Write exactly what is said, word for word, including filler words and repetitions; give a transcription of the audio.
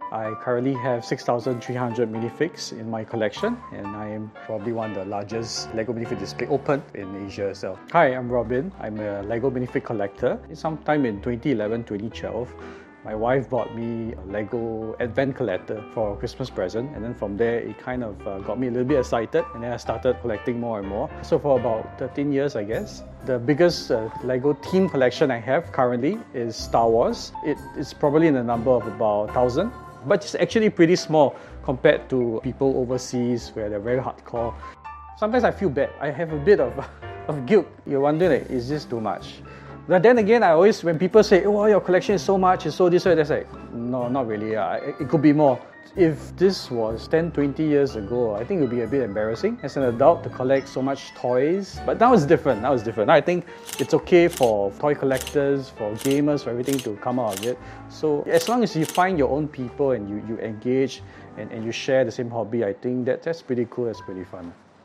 I currently have six thousand three hundred minifigs in my collection, and I am probably one of the largest LEGO minifig display open in Asia itself. Hi, I'm Robin. I'm a LEGO minifig collector. Sometime in twenty eleven, twenty twelve, my wife bought me a LEGO Advent Collector for a Christmas present, and then from there it kind of uh, got me a little bit excited, and then I started collecting more and more. So for about thirteen years, I guess. The biggest uh, LEGO theme collection I have currently is Star Wars. It is probably in the number of about one thousand, but it's actually pretty small compared to people overseas where they're very hardcore. Sometimes I feel bad. I have a bit of, of guilt. You're wondering, is this too much? But then again, I always, when people say, oh, your collection is so much, it's so this way, that's like, no, not really. Uh, it, it could be more. If this was ten, twenty years ago, I think it would be a bit embarrassing as an adult to collect so much toys. But now it's different, now it's different. Now I think it's okay for toy collectors, for gamers, for everything to come out of it. So as long as you find your own people and you, you engage and, and you share the same hobby, I think that, that's pretty cool, that's pretty fun.